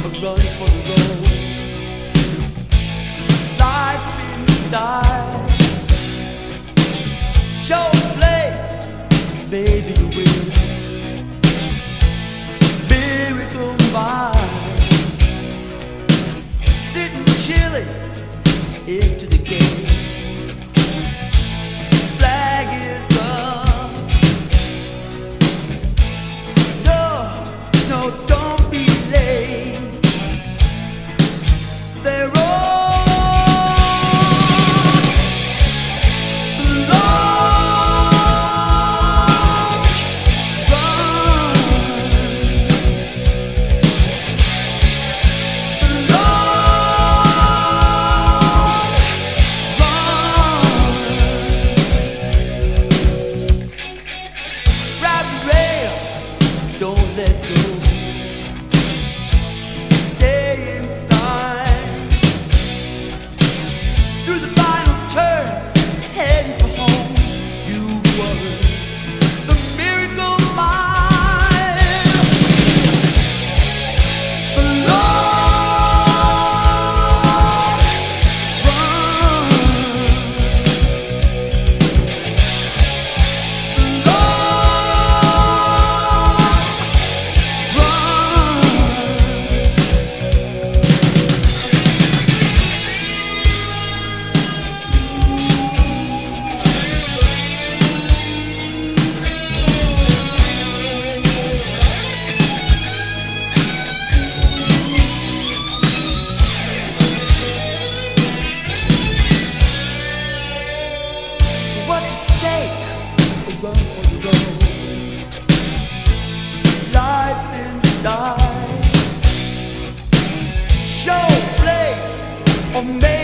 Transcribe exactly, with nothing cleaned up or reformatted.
run for the road. Life in style, show place, baby you will. Miracle mind, sitting chilling into the game. Flag is up. No, no, don't be late. They're all the long run. The long run. Grab the rail, don't let go. Stay inside. Through the final turn, heading for home. You were the miracle mile. The long run. The long what's at stake? A run for the road. Life in style. Show place or make